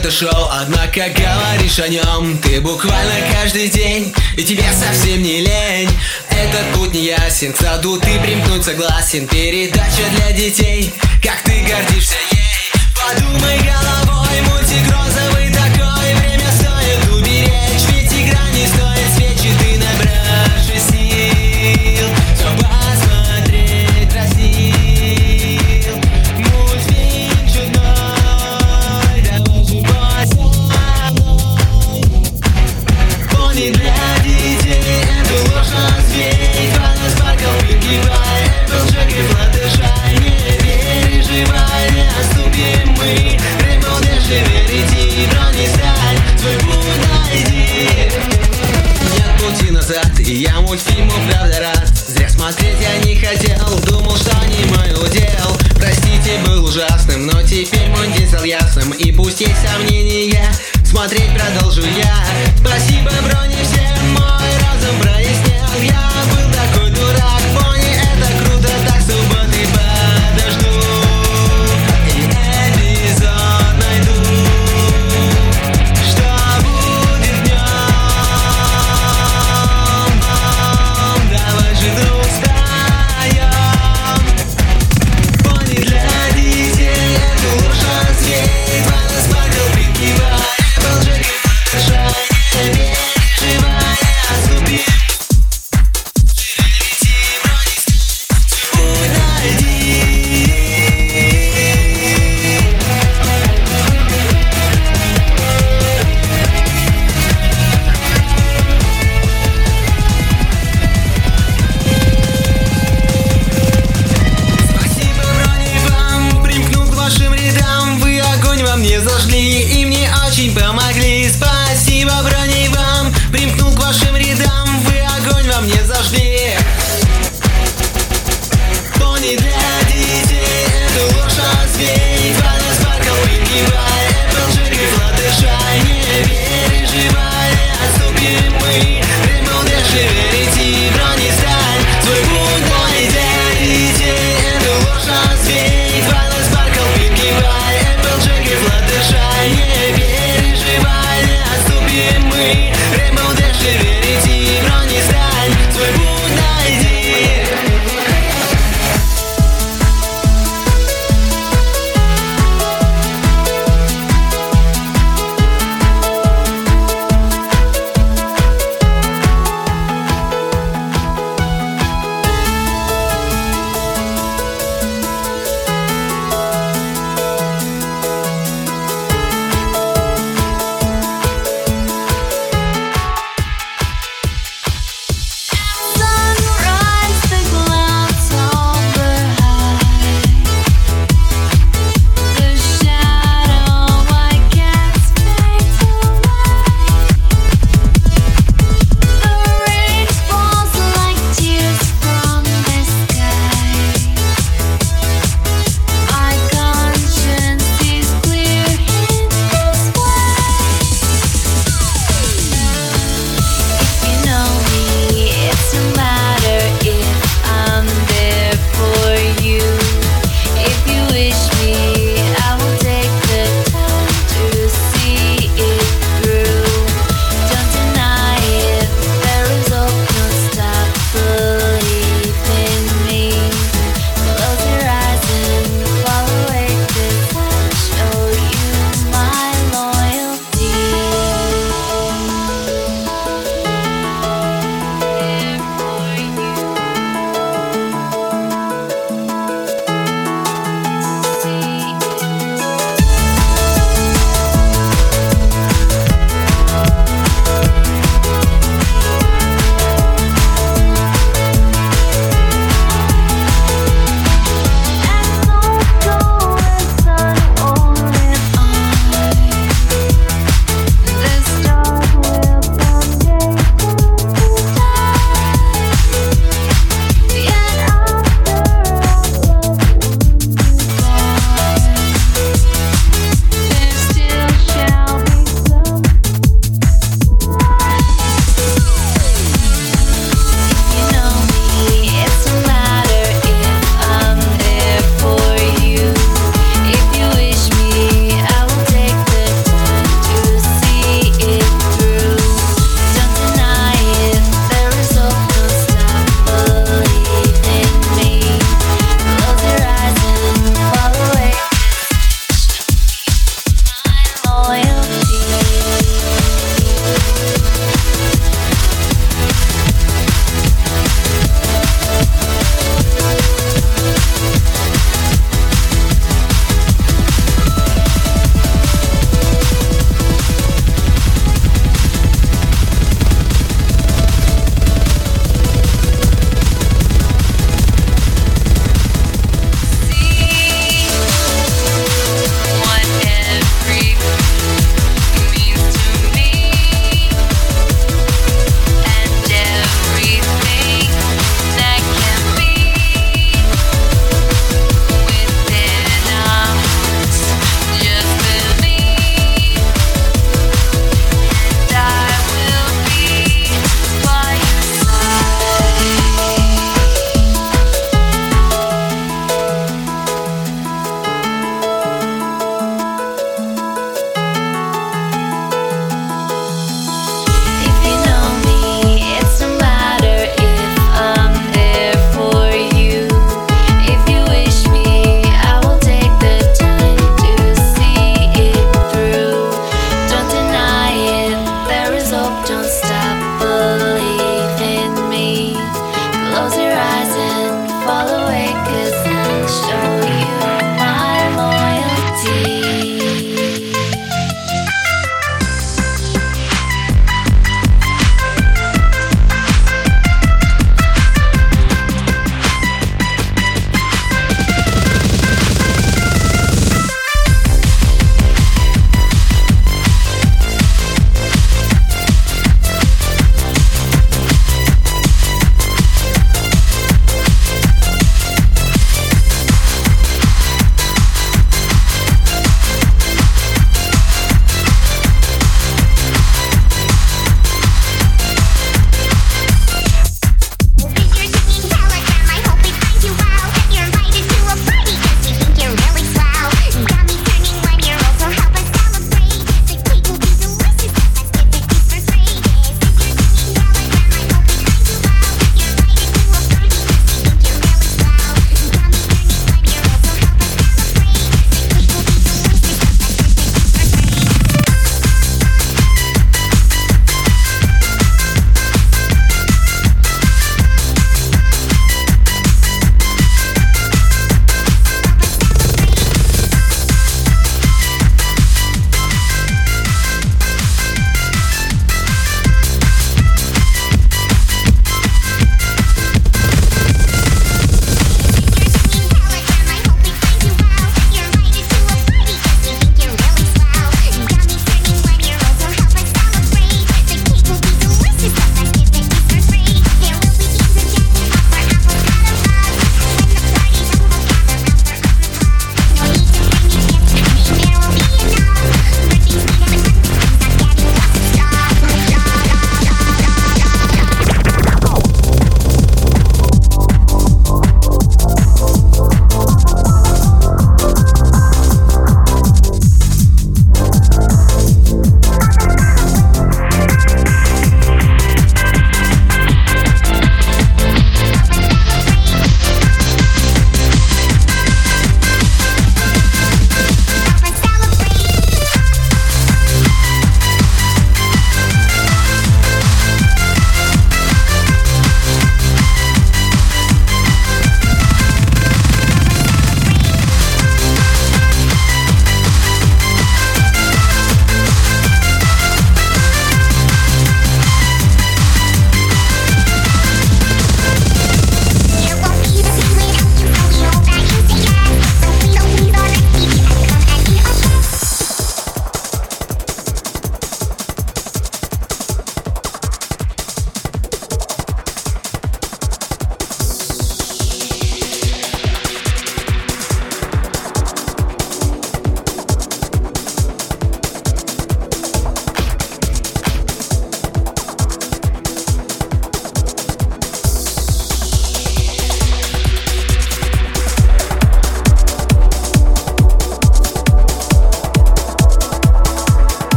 это шоу, однако говоришь о нем ты буквально каждый день, и тебе совсем не лень. Этот путь не ясен, к саду ты примкнуть согласен. Передача для детей, как ты гордишься ей. Подумай головой, мультик розовый такой. Время стоит уберечь, ведь игра не стоит свечи. Ты набрашь сил, все посмотреть Россию. Мультфильм чудной, давай живой со мной. Пони для детей, это ложь развеять. Фанас Спаркл, прикрывай, Эпплджек и Флаттершай. Не переживай, не отступим мы. Время удержи, верите, брони сталь. Свой путь найди. Нет пути назад, и я мультфильму правда рад. Зря смотреть я не хотел, думал, что не мой удел. Простите, был ужасным, но теперь мой день стал ясным. И пусть есть сомнения, смотреть продолжу я. Спасибо, брони, всем мой разум прояснил. Я был такой дурак, пони, это круто, так субботы подожду. И эпизод найду. Что будет днем? Давай же, друг, споем. Пони для детей, это ложь развеять. Фанас Спаркл, прикрывай, Эпплджек и Флаттершай. Не переживай, не отступи.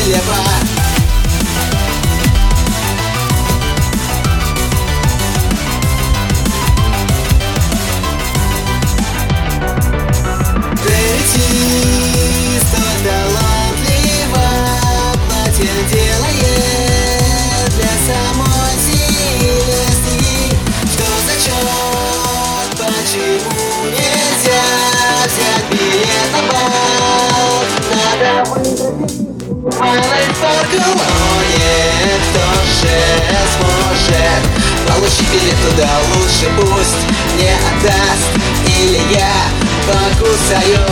нелепо. Кто же сможет получить билет туда? Лучше пусть не отдаст, или я покусаю.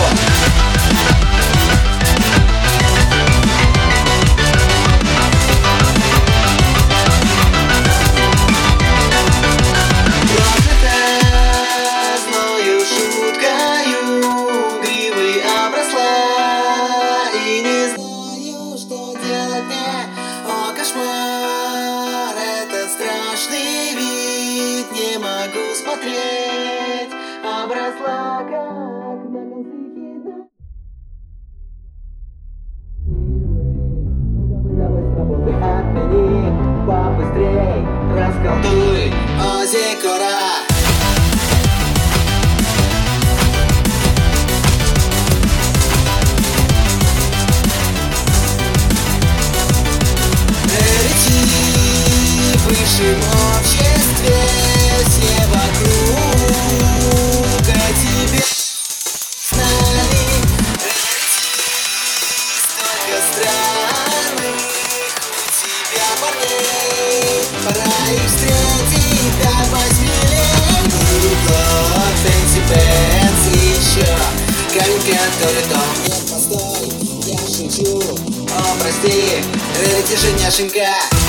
Не могу смотреть, обросла как на конце. Давай с работы отмени, побыстрей расколдуй Озикора. В высшем обществе все вокруг о тебе знали. Столько странных у тебя парней, пора их встретить до 8 лет. Блок, Фэнси Пэнс и еще камень, который дом. Нет, постой, я шучу, о, прости, Рарити же няшенька.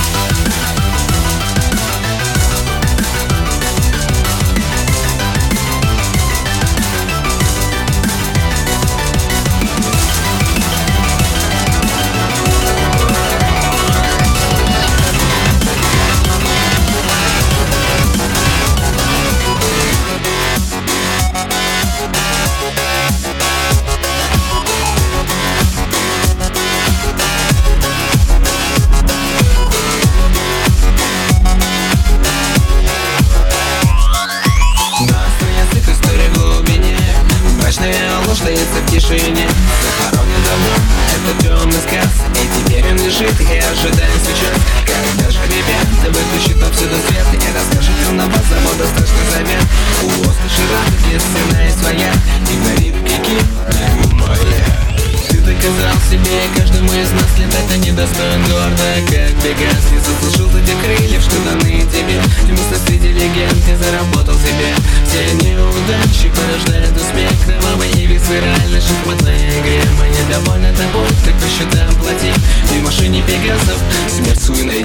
Ложь таится в тишине, захоронен давно этот темный сказ. И теперь он лежит и ожидает сейчас, когда же ребята выключит повсюду свет. И расскажет он на вас завода страшный завет. У острых широтах есть цена и своя, игнорируй пики, моя. Ты доказал себе, каждому из нас летать недостоин гордо, как Пегас. Не заслужил ты тех крыльев, что даны тебе. Ты место среди легенд не заработал себе. Все неудачи порождают успех. Кровавые ивицы, реально шахматной игре. Мы недовольны тобой, так по счетам плати. Ты в машине Пегасов, смерть свою найди.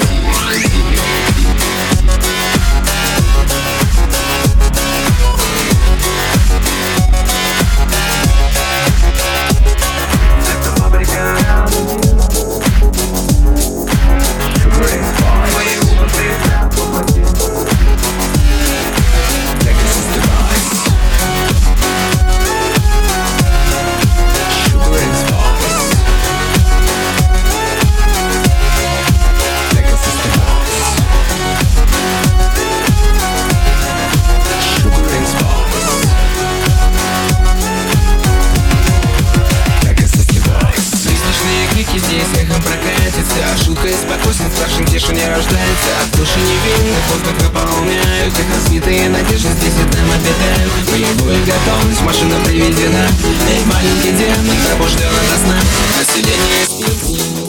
Здесь эхом прокатится, шутка из спокойствия, страшным тише не рождается. От души невинных воздух наполняют, их разбитые надежды здесь и там обитают. Боевую готовность, машина приведена. Эй, маленький демон, пробужден ото сна. Население спит,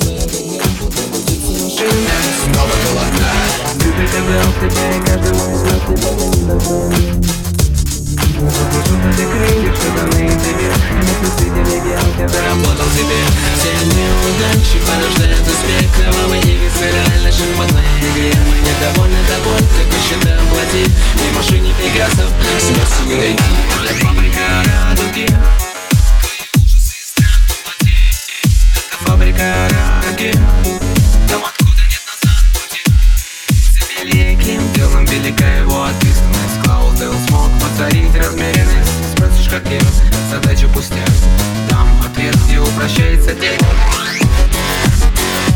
снова голодна. Ты доказал себя, и каждому из нас тебя недостоин. Заслужил ты крыльев, что даны тебе. Если среди легенд не заработал себе. Все неудачи порождают успех. Кровавые ивицы, реально шахматной игре. Мы недовольны тобой, так по счетам плати. И в машине Пегасов смерть свою найти. Фабрика радуги. Это фабрика радуги. Там откуда нет назад пути. За великим делом велика его ответственность. Клаудел смог повторить размеренность. Спросишь, как я, задача пустяк. Там ответ, где упрощается день.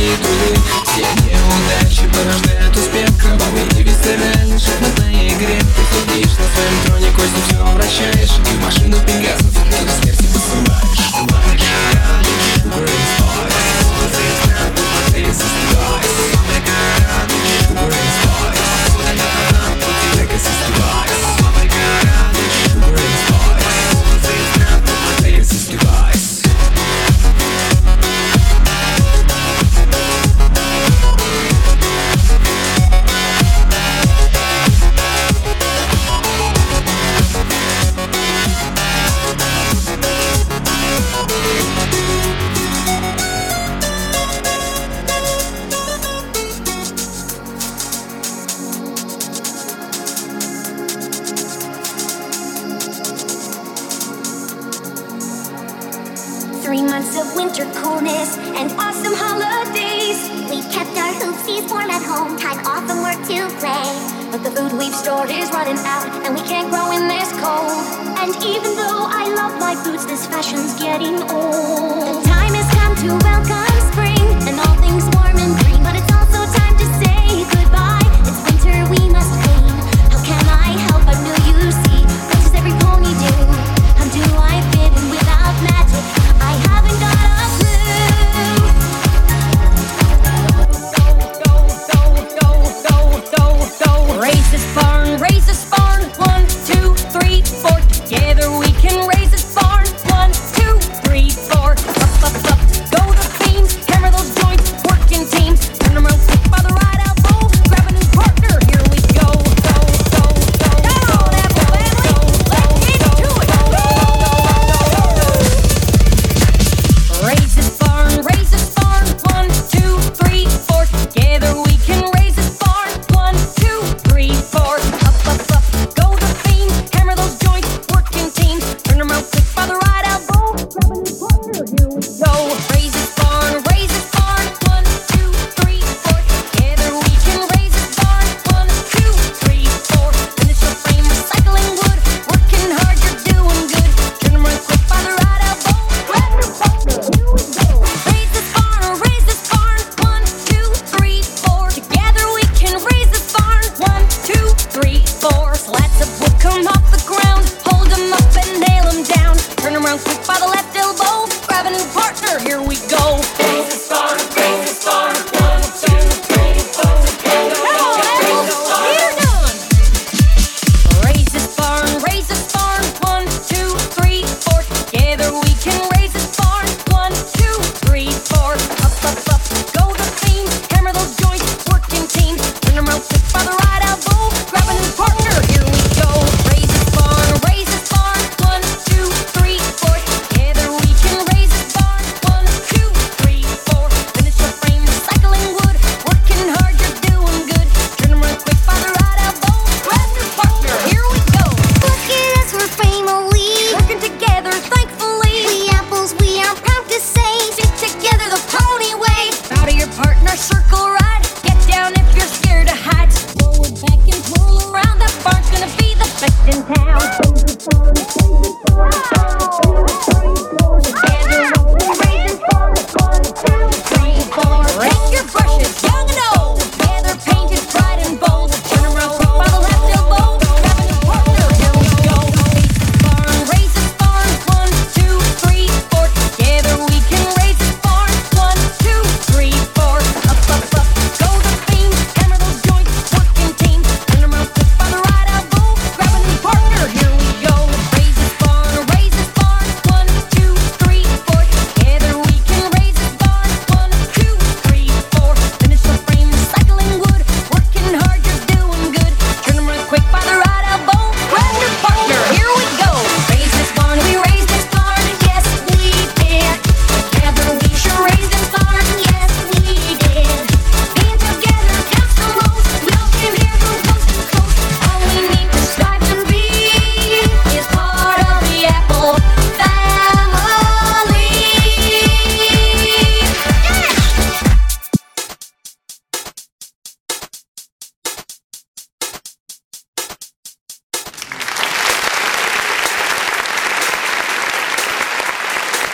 свои труды. Все неудачи порождают успех. Кровавый и бесцеремонный в шахматной игре. Ты сидишь на своем троне, кости все вращаешь, и в машину Пегасов ты до смерти посылаешь. Of winter coolness and awesome holidays. We kept our hoopsies warm at home, time off from work to play. But the food we've stored is running out, and we can't grow in this cold. And even though I love my boots, this fashion's getting old. The time has come to welcome spring, and all things warm and green. But it's also time to say goodbye. It's winter, we must clean. How can I help but know you see? What does every pony do? How do I fit in without magic? I haven't got a clue. Raise this barn, 1, 2, 3, 4. Together we can raise this barn, 1, 2, 3, 4. Up, up, up, go the beams, hammer those joints, work in teams. Turn them around quick by the right elbow, grab a new partner, here we go. Go, go, go, come on, Apple family, let's get to it. Raise this barn, 1, 2, 3, 4. Together we can raise this barn, 1, 2, 3, 4. Up, up, up, go the beams, hammer those joints, work in teams. Turn them around quick by the right elbow, grab a new partner, here we go. Raise this barn, 1, 2, 3, 4. Together we can raise this barn, 1, 2, 3, 4. Finish your frame, recycling wood, working hard, you're doing good. Turn them around quick by the right elbow, grab your partner, here we go. Raise this barn, 1, 2, 3, 4. Together we can raise this barn, 1, 2, 3, 4. Slats of wood come off the ground, hold them up and nail them down. Turn around quick by the left elbow, grab a new partner, here we go.